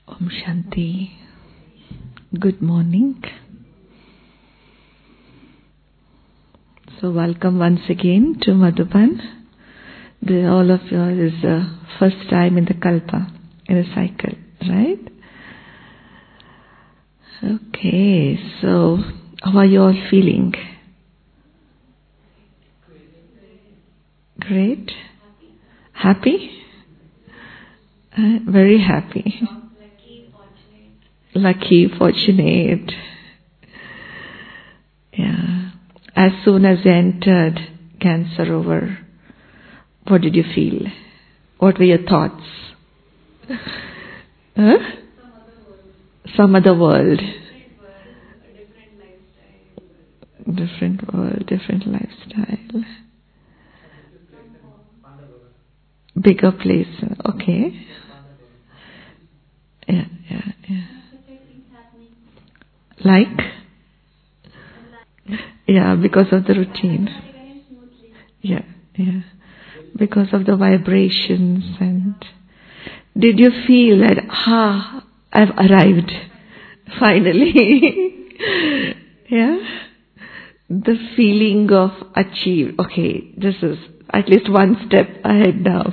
Om Shanti. Good morning. So welcome once again to Madhuban. All of you is the first time in the Kalpa, in a cycle, right? Okay, so how are you all feeling? Great? Happy? Very happy. Lucky, fortunate. Yeah. As soon as you entered Cancer, what did you feel? What were your thoughts? Huh? Some other world. Different world, different lifestyle. Bigger place. Okay. Yeah. Like? Yeah, because of the routine. Yeah. Because of the vibrations. And did you feel that, I've arrived, finally? Yeah? The feeling of achieved. Okay, this is at least one step ahead now,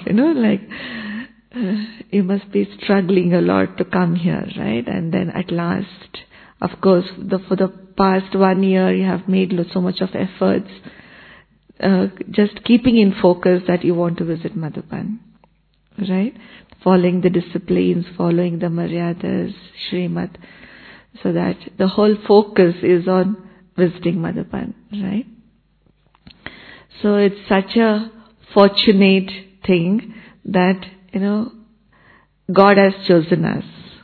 you must be struggling a lot to come here, right? And then at last, of course, for the past 1 year, you have made so much of efforts, just keeping in focus that you want to visit Madhuban, right? Following the disciplines, following the maryadas, Srimad, so that the whole focus is on visiting Madhuban, right? So it's such a fortunate thing that, God has chosen us.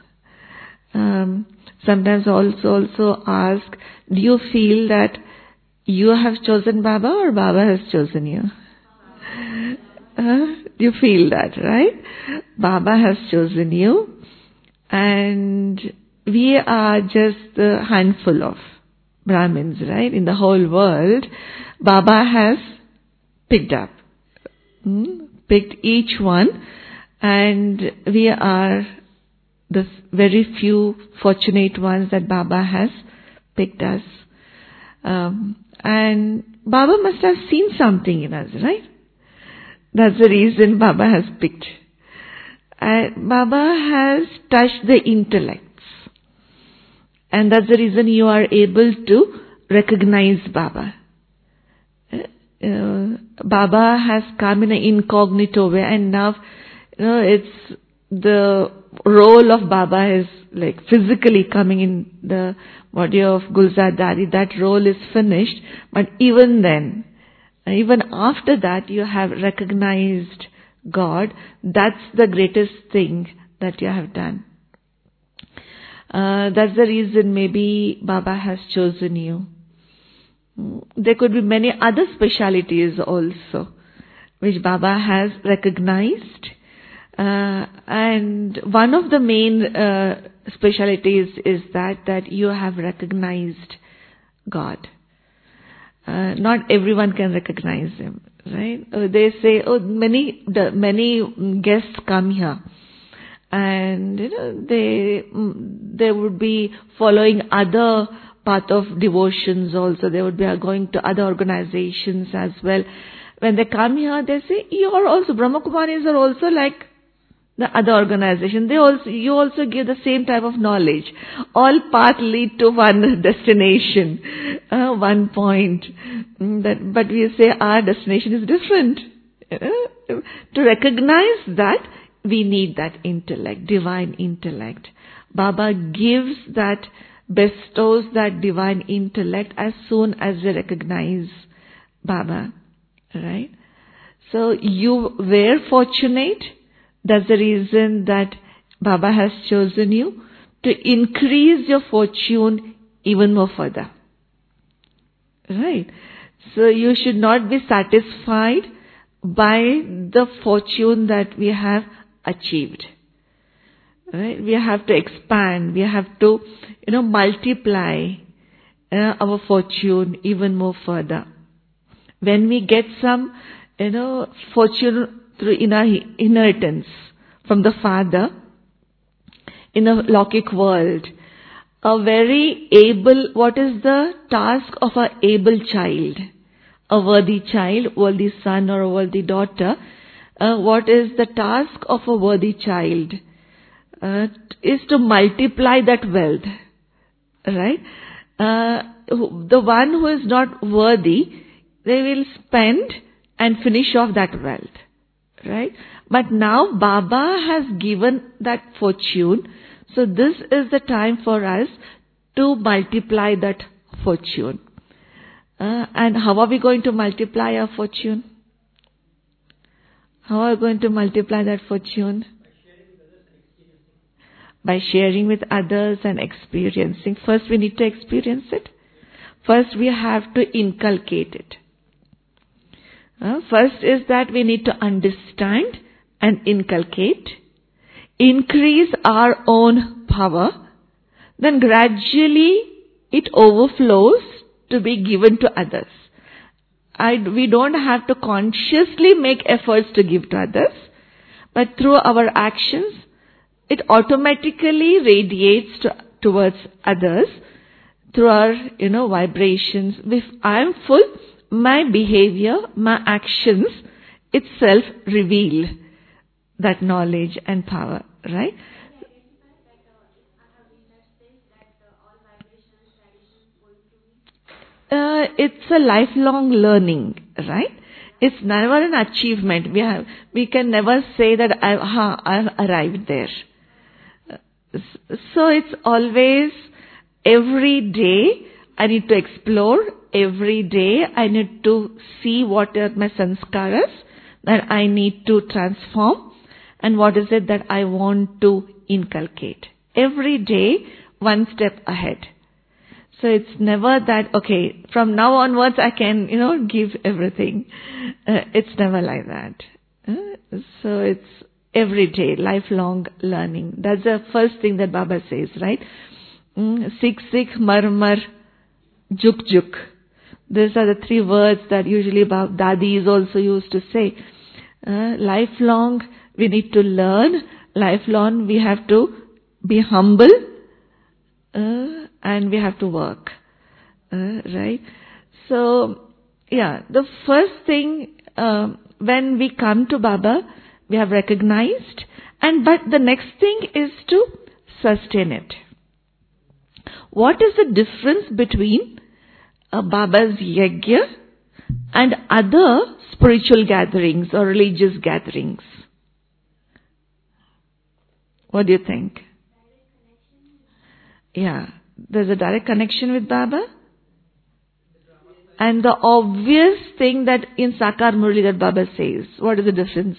Sometimes also ask, do you feel that you have chosen Baba or Baba has chosen you? You feel that, right? Baba has chosen you, and we are just a handful of Brahmins, right? In the whole world, Baba has picked each one, and we are the very few fortunate ones that Baba has picked us. And Baba must have seen something in us, right? That's the reason Baba has picked. Baba has touched the intellects. And that's the reason you are able to recognize Baba. Baba has come in an incognito way, and now, it's the role of Baba is like physically coming in the body of Gulzar Dari. That role is finished, but even then, even after that, you have recognized God. That's the greatest thing that you have done. That's the reason maybe Baba has chosen you. There could be many other specialities also, which Baba has recognized. And one of the main specialities is that you have recognized God. Not everyone can recognize Him, right? They say, many guests come here, and they would be following other path of devotions also. They would be going to other organizations as well. When they come here, they say, you are also, Brahma Kumaris are also like the other organization. You also give the same type of knowledge. All paths lead to one destination, one point. But we say our destination is different. To recognize that, we need that intellect, divine intellect. Baba gives that, bestows that divine intellect as soon as we recognize Baba, right? So you were fortunate. That's the reason that Baba has chosen you to increase your fortune even more further, right? So you should not be satisfied by the fortune that we have achieved. Right? We have to expand. We have to, multiply our fortune even more further. When we get some, fortune through inheritance from the father, in a Lokik world. A very able, what is the task of a able child? A worthy child, worthy son or a worthy daughter. What is the task of a worthy child? Is to multiply that wealth. Right? The one who is not worthy, they will spend and finish off that wealth. Right? But now Baba has given that fortune. So this is the time for us to multiply that fortune. And how are we going to multiply our fortune? How are we going to multiply that fortune? By sharing with others and experiencing. First we need to experience it. First we have to inculcate it. First is that we need to understand and inculcate. Increase our own power. Then gradually it overflows to be given to others. We don't have to consciously make efforts to give to others. But through our actions, it automatically radiates towards others through our, vibrations. If I am full, my behavior, my actions itself reveal that knowledge and power, right? It's a lifelong learning, right? It's never an achievement. We can never say that I've arrived there. So it's always every day I need to explore. Every day I need to see what are my sanskaras that I need to transform and what is it that I want to inculcate. Every day one step ahead. So it's never that, okay, from now onwards I can, give everything. It's never like that. So it's every day, lifelong learning. That's the first thing that Baba says, right? Sikh, sikh, mar, mar, juk, juk. These are the three words that usually Dadis also used to say. Lifelong, we need to learn. Lifelong, we have to be humble. And we have to work. Right? So, the first thing, when we come to Baba, we have recognized, but the next thing is to sustain it. What is the difference between Baba's yajna and other spiritual gatherings or religious gatherings? What do you think? Yeah, there's a direct connection with Baba. And the obvious thing that in Sakar Murli that Baba says, what is the difference?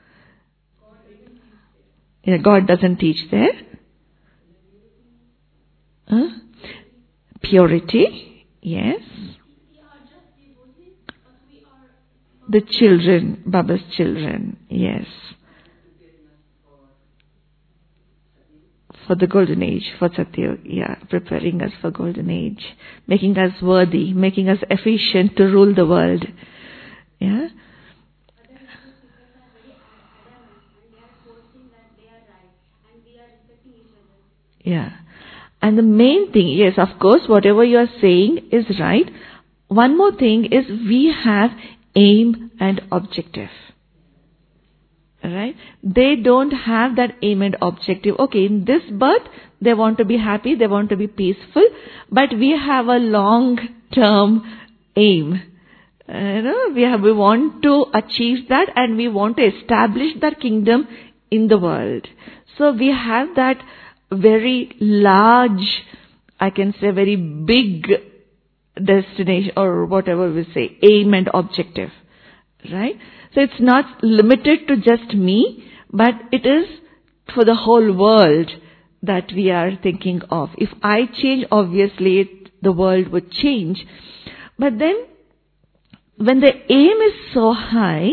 God doesn't teach there. Purity, yes. The children, Baba's children, yes. For the golden age, for Satyug, preparing us for golden age, making us worthy, making us efficient to rule the world. Yeah. Yeah. And the main thing, yes, of course, whatever you are saying is right. One more thing is we have aim and objective. Right? They don't have that aim and objective. Okay, in this birth, they want to be happy, they want to be peaceful, but we have a long-term aim. We want to achieve that and we want to establish that kingdom in the world. So we have that very large, I can say very big destination or whatever we say, aim and objective. Right? So it's not limited to just me, but it is for the whole world that we are thinking of. If I change, obviously the world would change. But then, when the aim is so high,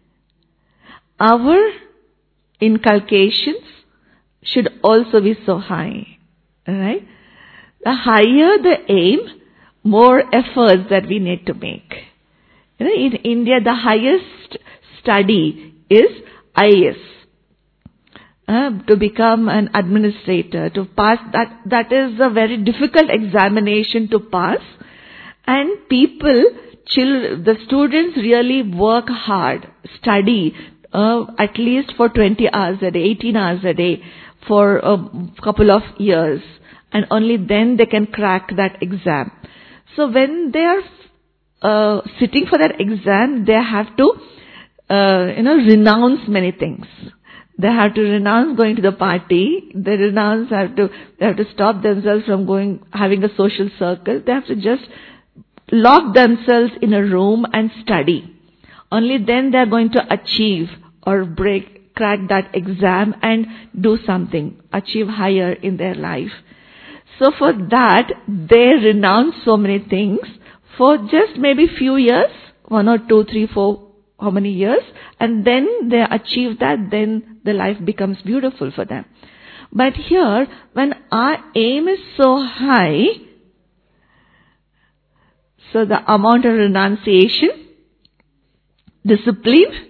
our inculcations should also be so high. Right? The higher the aim, more efforts that we need to make. In India, the highest study is IAS. to become an administrator, to pass that is a very difficult examination to pass. And the students really work hard, study at least for 20 hours a day, 18 hours a day for a couple of years, and only then they can crack that exam. So when they are sitting for that exam, they have to renounce many things. They have to renounce going to the party. They have to stop themselves from having a social circle. They have to just lock themselves in a room and study. Only then they are going to achieve or crack that exam and do something, achieve higher in their life. So for that, they renounce so many things for just maybe few years, 1 or 2, 3, 4, how many years, and then they achieve that, then the life becomes beautiful for them. But here, when our aim is so high, so the amount of renunciation, discipline,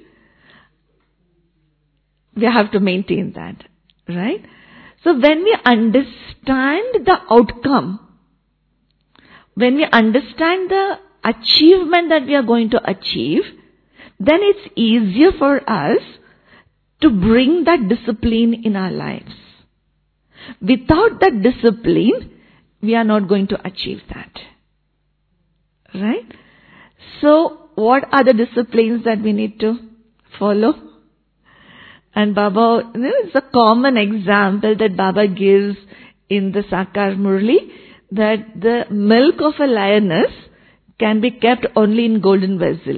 we have to maintain that, right? So when we understand the outcome, when we understand the achievement that we are going to achieve, then it's easier for us to bring that discipline in our lives. Without that discipline, we are not going to achieve that. Right? So, what are the disciplines that we need to follow? And Baba, it's a common example that Baba gives in the Sakar Murli, that the milk of a lioness can be kept only in golden vessel.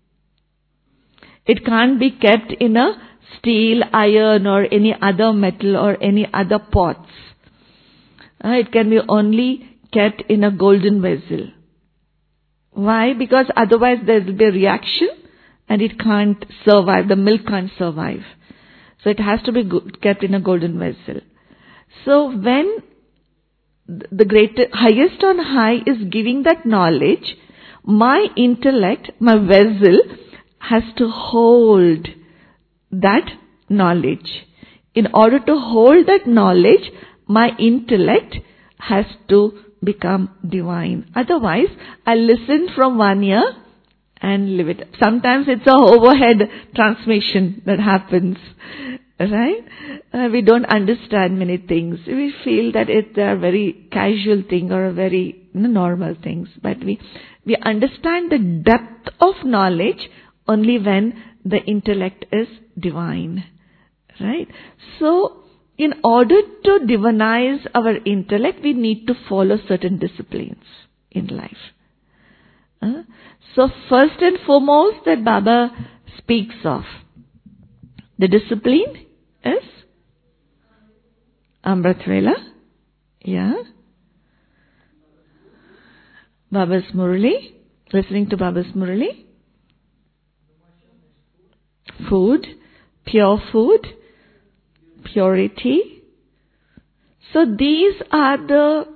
It can't be kept in a steel, iron or any other metal or any other pots. It can be only kept in a golden vessel. Why? Because otherwise there will be a reaction and it can't survive. The milk can't survive. So it has to be kept in a golden vessel. So when the highest on high is giving that knowledge, my intellect, my vessel, has to hold that knowledge. In order to hold that knowledge, my intellect has to become divine. Otherwise, I listen from one ear and leave it. Sometimes it's a overhead transmission that happens, right? We don't understand many things. We feel that they are very casual thing or a very normal things. But we understand the depth of knowledge only when the intellect is divine, right? So, in order to divinize our intellect, we need to follow certain disciplines in life. So, first and foremost that Baba speaks of, the discipline is Amrit Vela, Baba's Murli, listening to Baba's Murli. Food, pure food, purity. So these are the,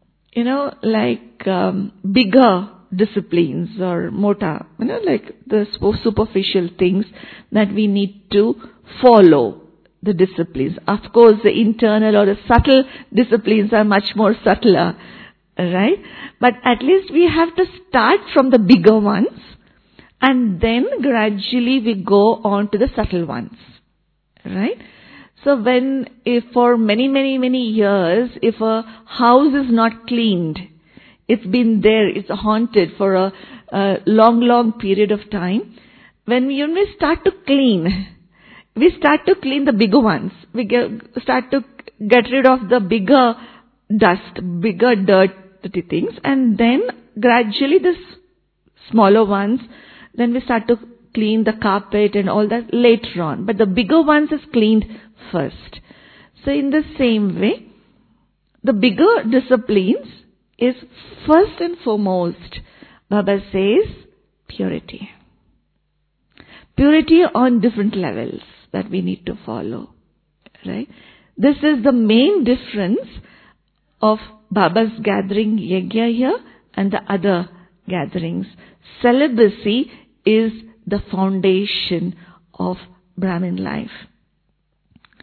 bigger disciplines or mota, like the superficial things that we need to follow, the disciplines. Of course, the internal or the subtle disciplines are much more subtler, right? But at least we have to start from the bigger ones. And then gradually we go on to the subtle ones, right? So if for many, many, many years, if a house is not cleaned, it's been there, it's haunted for a long, long period of time. When we start to clean, the bigger ones. We start to get rid of the bigger dust, bigger dirty things, and then gradually the smaller ones. Then we start to clean the carpet and all that later on. But the bigger ones is cleaned first. So in the same way, the bigger disciplines is first and foremost, Baba says, purity. Purity on different levels that we need to follow. Right? This is the main difference of Baba's gathering Yajna here and the other gatherings. Celibacy is the foundation of Brahmin life.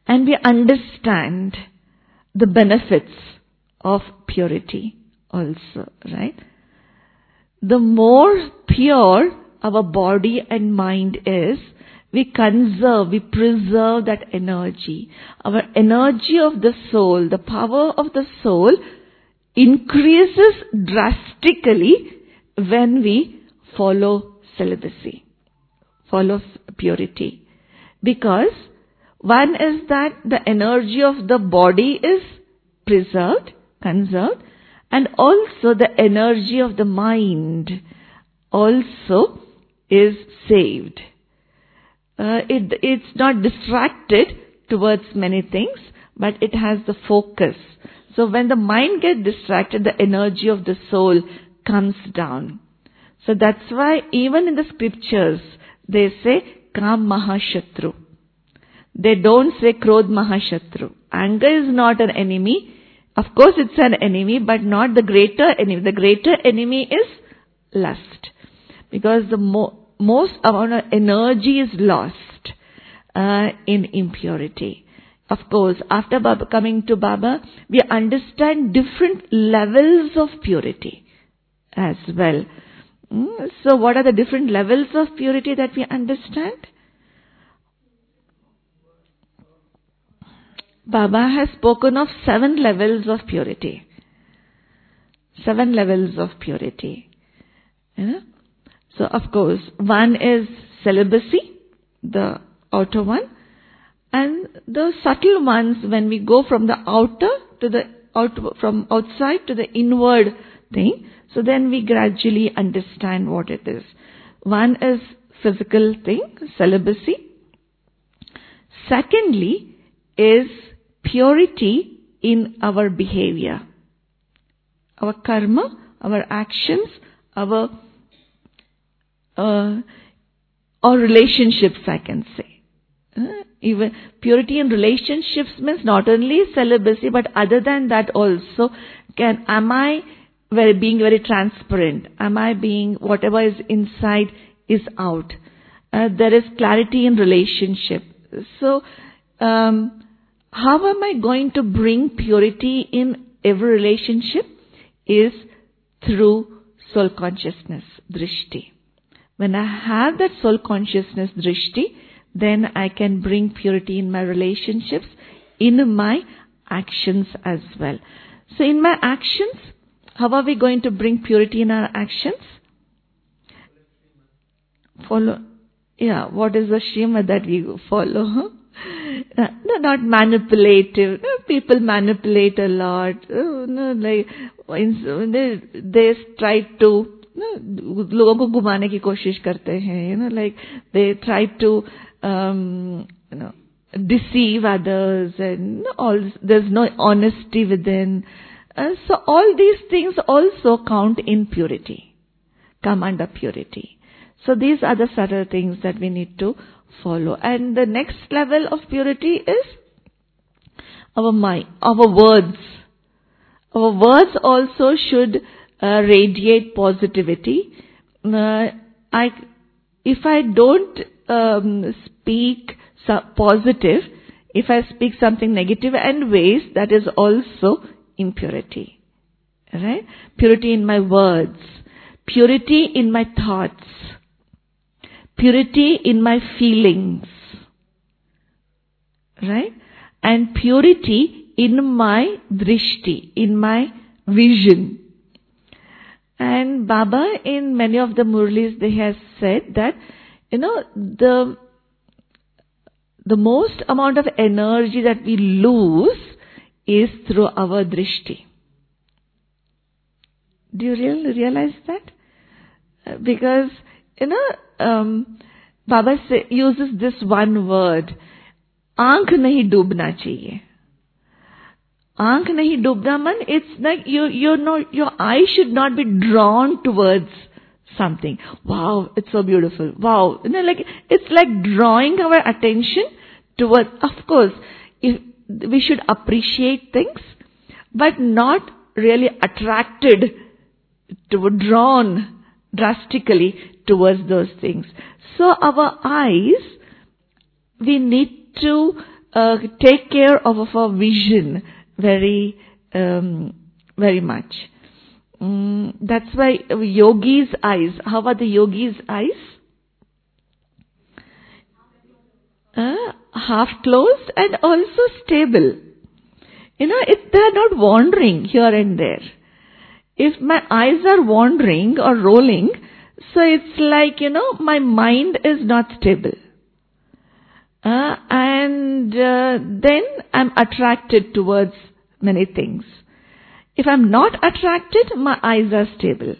And we understand the benefits of purity also, right? The more pure our body and mind is, we conserve, we preserve that energy. Our energy of the soul, the power of the soul increases drastically when we follow celibacy, follow purity. Because one is that the energy of the body is preserved, conserved, and also the energy of the mind also is saved. It's not distracted towards many things, but it has the focus. So when the mind gets distracted, the energy of the soul comes down. So that's why even in the scriptures, they say Kam Mahashatru. They don't say Krodh Mahashatru. Anger is not an enemy. Of course it's an enemy, but not the greater enemy. The greater enemy is lust. Because the most amount of energy is lost in impurity. Of course, after coming to Baba, we understand different levels of purity as well. So what are the different levels of purity that we understand? Baba has spoken of 7 levels of purity. 7 levels of purity. So of course, one is celibacy, the outer one, and the subtle ones, when we go from the outer to the from outside to the inward thing, so then we gradually understand what it is. One is physical thing, celibacy. Secondly is purity in our behavior, our karma, our actions, our or relationships, I can say. Even purity in relationships means not only celibacy, but other than that also, am I being very transparent? Am I being, whatever is inside is out? There is clarity in relationship. So, how am I going to bring purity in every relationship? Is through soul consciousness, drishti. When I have that soul consciousness, drishti, then I can bring purity in my relationships, in my actions as well. So in my actions, how are we going to bring purity in our actions? Follow. Yeah, what is the Srimad that we follow? No, not manipulative. No, people manipulate a lot. Like they try to लोगों को घुमाने की कोशिश करते हैं. Like they try to deceive others, and there's no honesty within. So all these things also count in purity, come under purity. So these are the subtle things that we need to follow. And the next level of purity is our mind, our words. Our words also should radiate positivity. If I don't speak positive, if I speak something negative and waste, that is also impurity. Right? Purity in my words, purity in my thoughts, purity in my feelings, right? And purity in my drishti, in my vision. And Baba, in many of the Murlis, they have said that, the most amount of energy that we lose is through our drishti. Do you really realize that? Because, Baba uses this one word, आंख नहीं डूबना चाहिए. आंख नहीं डूबना man, it's like your eye should not be drawn towards something. Wow, it's so beautiful. Wow, it's like drawing our attention towards. Of course, we should appreciate things, but not really attracted drawn drastically towards those things. So our eyes, we need to take care of our vision very, very much. That's why yogi's eyes. How are the yogi's eyes? Half closed and also stable. They're not wandering here and there. If my eyes are wandering or rolling, so it's like, my mind is not stable. And then I'm attracted towards many things. If I'm not attracted, my eyes are stable.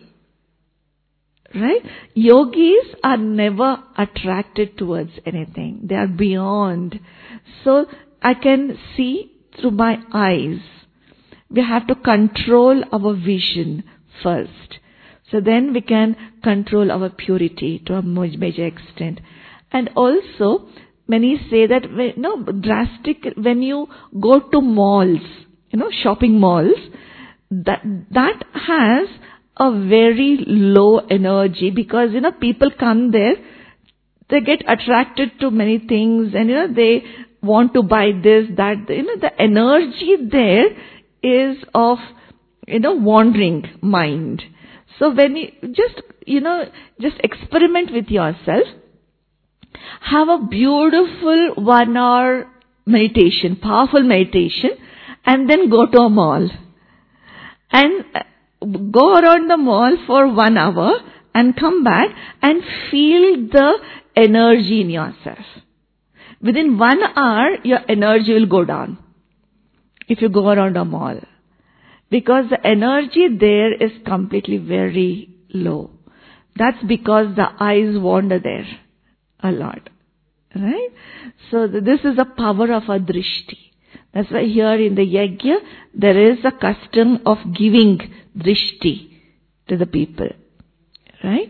Right? Yogis are never attracted towards anything. They are beyond. So I can see through my eyes. We have to control our vision first. So then we can control our purity to a major extent. And also, many say that when you go to malls, shopping malls, that has a very low energy because, people come there, they get attracted to many things and, they want to buy this, that, the energy there is of, wandering mind. So when you just experiment with yourself, have a beautiful 1 hour meditation, powerful meditation, and then go to a mall. And go around the mall for 1 hour and come back and feel the energy in yourself. Within 1 hour, your energy will go down if you go around a mall. Because the energy there is completely very low. That's because the eyes wander there a lot. Right? So this is the power of a drishti. That's why here in the yajna, there is a custom of giving drishti to the people. Right?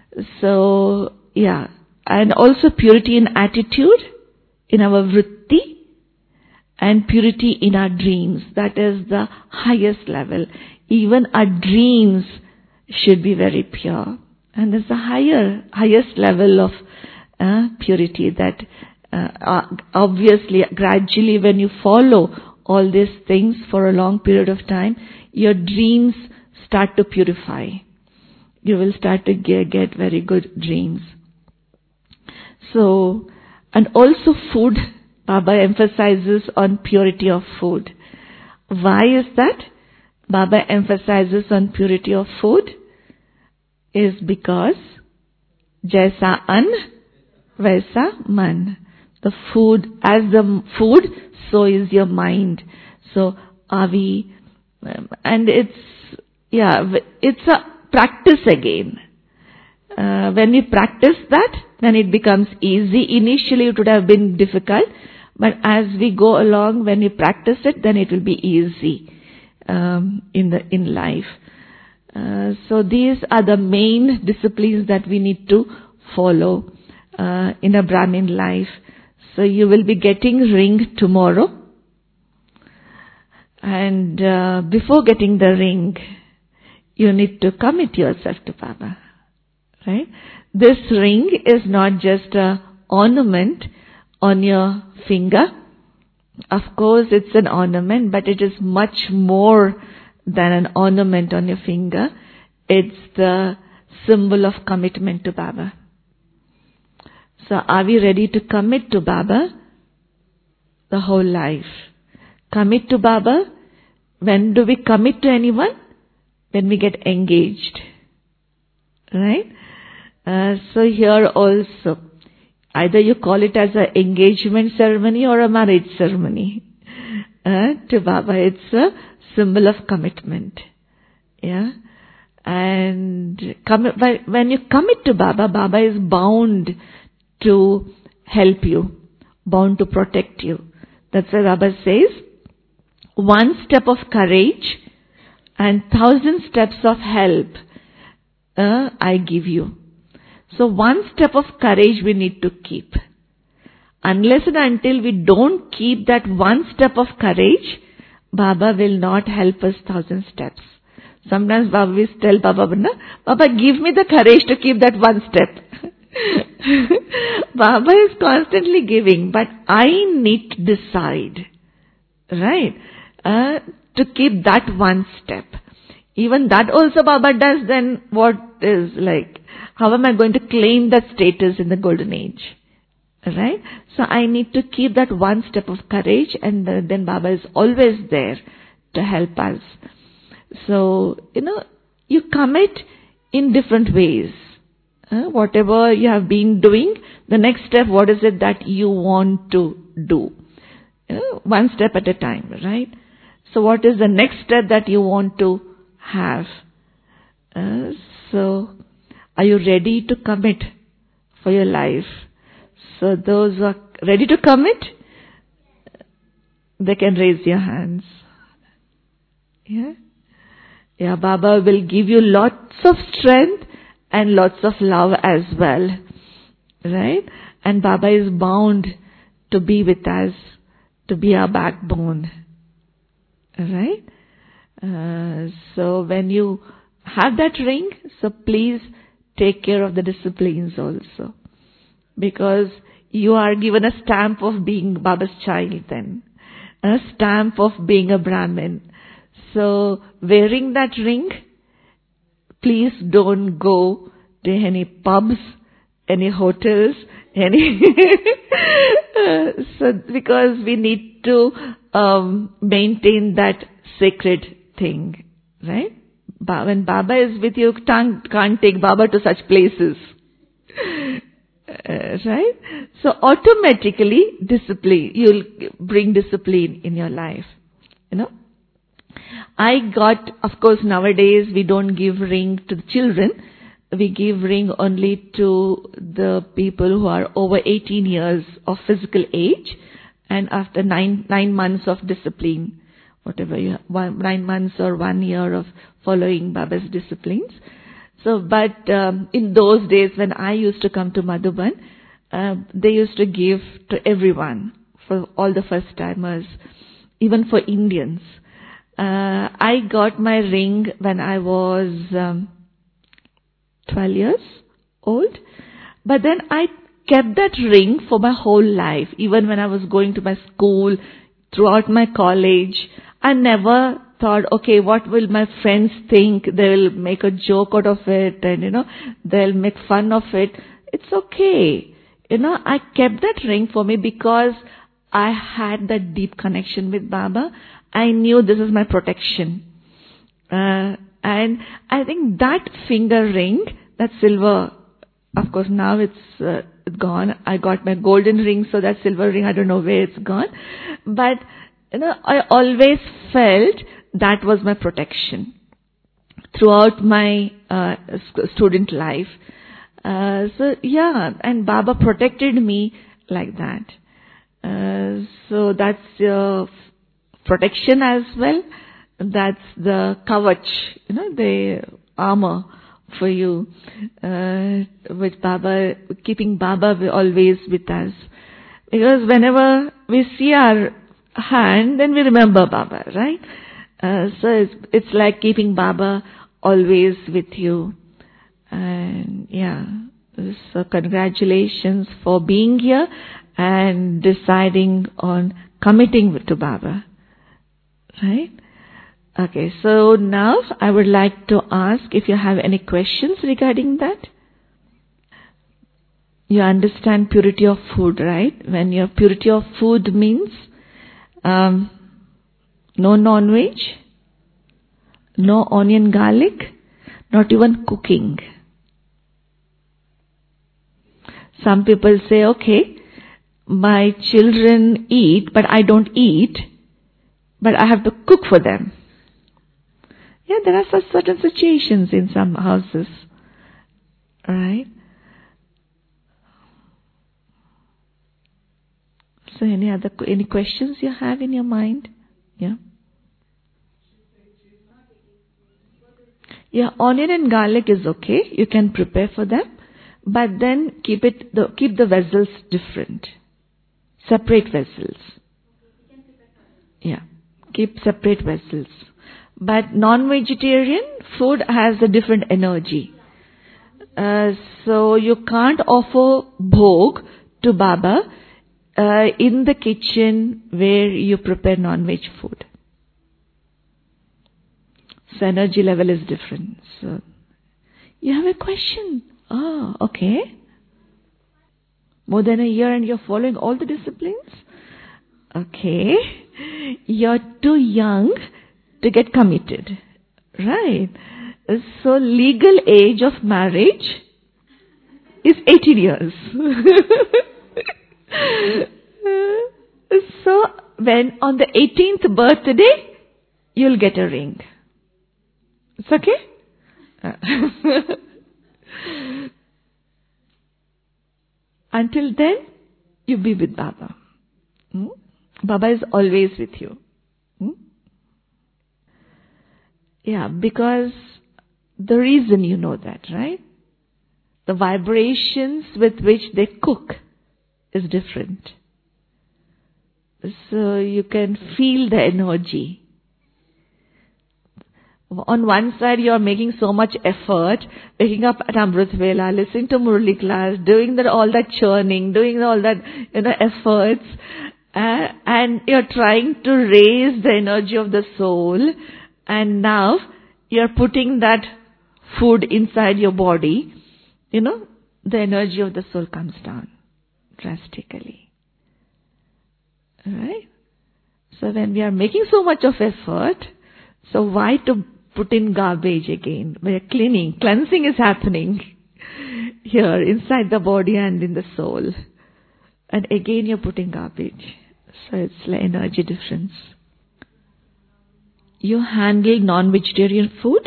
So, yeah. And also purity in attitude, in our vritti, and purity in our dreams. That is the highest level. Even our dreams should be very pure. And there's a highest level of purity that obviously, gradually when you follow all these things for a long period of time, your dreams start to purify. You will start to get very good dreams. So, and also food, Baba emphasizes on purity of food. Why is that? Baba emphasizes on purity of food is because Jaisa An, Vaisa Man. The food, as the food, so is your mind. So are we, and it's a practice again. When we practice that, then it becomes easy. Initially it would have been difficult, but as we go along, when we practice it, then it will be easy in life. So these are the main disciplines that we need to follow in a Brahmin life. So you will be getting ring tomorrow. And before getting the ring, you need to commit yourself to Baba. Right? This ring is not just an ornament on your finger. Of course, it's an ornament, but it is much more than an ornament on your finger. It's the symbol of commitment to Baba. So are we ready to commit to Baba the whole life? Commit to Baba. When do we commit to anyone? When we get engaged. Right? So here also, either you call it as an engagement ceremony or a marriage ceremony. To Baba, it's a symbol of commitment. Yeah? And when you commit to Baba, Baba is bound to help you, bound to protect you. That's why Baba says, 1 step of courage and 1,000 steps of help I give you. So 1 step of courage we need to keep. Unless and until we don't keep that 1 step of courage, Baba will not help us 1,000 steps. Sometimes Baba will tell Baba, give me the courage to keep that 1 step. Baba is constantly giving, but I need to decide, right, to keep that one step. Even that also Baba does, then what is like, how am I going to claim that status in the golden age? Right? So I need to keep that one step of courage, and then Baba is always there to help us. So, you commit in different ways. Whatever you have been doing, the next step, what is it that you want to do? One step at a time, right? So what is the next step that you want to have? So, are you ready to commit for your life? So those who are ready to commit, they can raise your hands. Yeah? Yeah, Baba will give you lots of strength and lots of love as well. Right? And Baba is bound to be with us, to be our backbone. Right? So when you have that ring, so please take care of the disciplines also. Because you are given a stamp of being Baba's child then. A stamp of being a Brahmin. So wearing that ring, please don't go to any pubs, any hotels, so because we need to maintain that sacred thing, right? When Baba is with you, can't take Baba to such places. Right? So automatically discipline, you'll bring discipline in your life. I got, of course nowadays we don't give ring to the children. We give ring only to the people who are over 18 years of physical age, and after 9 months of discipline, whatever you have, 9 months or 1 year of following Baba's disciplines. So, but in those days when I used to come to Madhuban, they used to give to everyone, for all the first timers, even for Indians. I got my ring when I was 12 years old, but then I kept that ring for my whole life. Even when I was going to my school, throughout my college, I never thought, okay, what will my friends think? They'll make a joke out of it and, they'll make fun of it. It's okay. I kept that ring for me because I had that deep connection with Baba. I knew this is my protection. And I think that finger ring, that silver, of course now it's gone. I got my golden ring, so that silver ring, I don't know where it's gone. But, I always felt that was my protection throughout my student life. So yeah, and Baba protected me like that. So that's protection as well. That's the kavach, the armor for you, with Baba, keeping Baba always with us. Because whenever we see our hand, then we remember Baba, right? So it's like keeping Baba always with you. And yeah, so congratulations for being here and deciding on committing to Baba. Right? Okay, so now I would like to ask if you have any questions regarding that. You understand purity of food, right? When your purity of food means no non-veg, no onion garlic, not even cooking. Some people say, okay, my children eat, but I don't eat, but I have to cook for them. Yeah, there are such certain situations in some houses. Right? So any questions you have in your mind? Yeah. Yeah, onion and garlic is okay. You can prepare for them, but then keep the vessels different. Separate vessels. Yeah. Keep separate vessels. But non-vegetarian food has a different energy. So you can't offer bhog to Baba in the kitchen where you prepare non-veg food. So energy level is different. So you have a question. Oh, okay. More than a year and you're following all the disciplines? Okay. You're too young to get committed. Right. So legal age of marriage is 18 years. So when on the 18th birthday, you'll get a ring. It's okay? Until then, you be with Baba. Baba is always with you. Yeah, because the reason you know that, right? The vibrations with which they cook is different. So you can feel the energy. On one side, you are making so much effort, waking up at Amrit Vela, listening to Murli class, doing all that churning, doing all that efforts, and you're trying to raise the energy of the soul. And now you're putting that food inside your body. The energy of the soul comes down drastically. Right? So when we are making so much of effort, so why to put in garbage again? We are cleaning. Cleansing is happening here inside the body and in the soul. And again you're putting garbage. So it's like energy difference. You handle non-vegetarian food?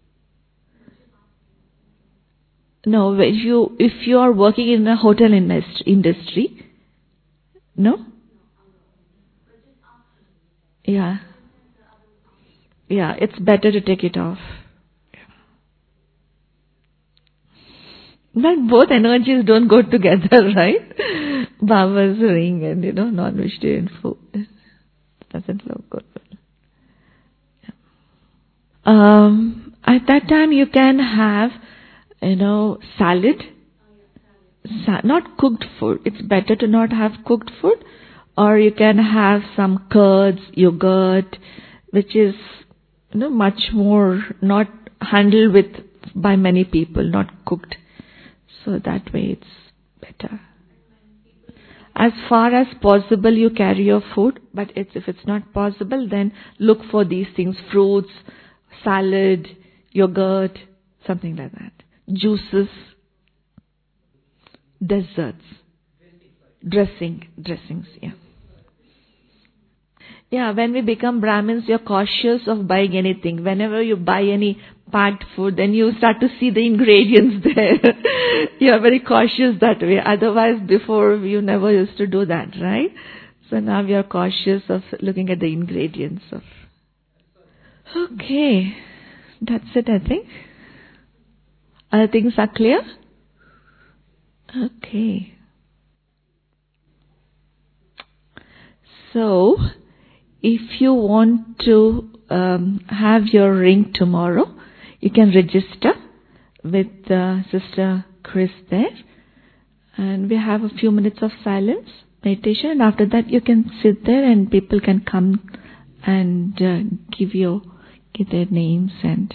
No, if you are working in a hotel industry, no? Yeah. Yeah, it's better to take it off. But both energies don't go together, right? Baba's ring and, non-vegetarian food. It doesn't look good. At that time you can have, salad. Not cooked food. It's better to not have cooked food. Or you can have some curds, yogurt, which is, much more not handled by many people, not cooked. So that way it's better. As far as possible, you carry your food, but if it's not possible, then look for these things, fruits, salad, yogurt, something like that. Juices, desserts, dressings, yeah. Yeah, when we become Brahmins, you're cautious of buying anything. Whenever you buy any packed food, then you start to see the ingredients there. You're very cautious that way. Otherwise, before, you never used to do that, right? So now we are cautious of looking at the ingredients of. Okay, that's it, I think. Other things are clear? Okay. So, if you want to have your ring tomorrow, you can register with Sister Chris there. And we have a few minutes of silence, meditation, and after that you can sit there and people can come and give their names and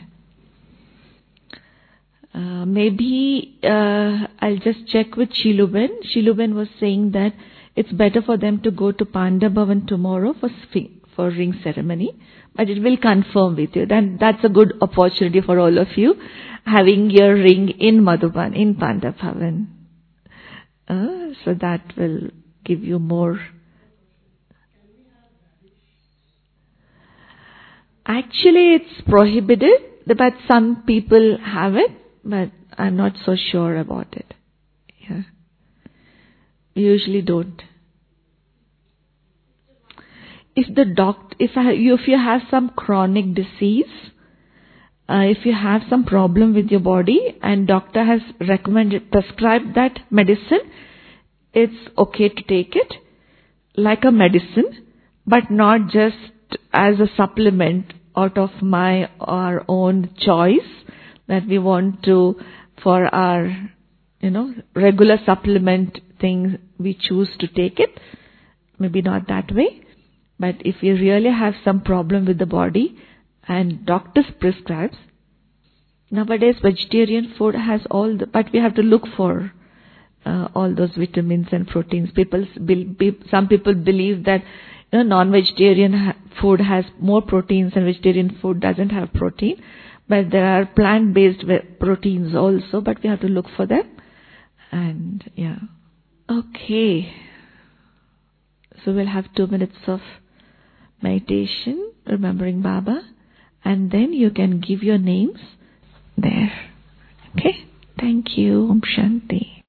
maybe I'll just check with Shiluben. Shiluben was saying that it's better for them to go to Panda Bhavan tomorrow for ring ceremony, but it will confirm with you. Then that's a good opportunity for all of you having your ring in Madhuban, in Panda Bhavan. So that will give you more. Actually, it's prohibited, but some people have it, but I'm not so sure about it. Yeah. We usually don't. If you have some chronic disease, if you have some problem with your body and doctor has prescribed that medicine, it's okay to take it like a medicine, but not just as a supplement out of our own choice that we want to for our, regular supplement thing, we choose to take it. Maybe not that way. But if we really have some problem with the body and doctors prescribes, nowadays vegetarian food has but we have to look for all those vitamins and proteins. Some people believe that non-vegetarian food has more proteins and vegetarian food doesn't have protein. But there are plant-based proteins also, but we have to look for them. And yeah. Okay. So we'll have 2 minutes of meditation, remembering Baba. And then you can give your names there. Okay? Thank you. Om Shanti.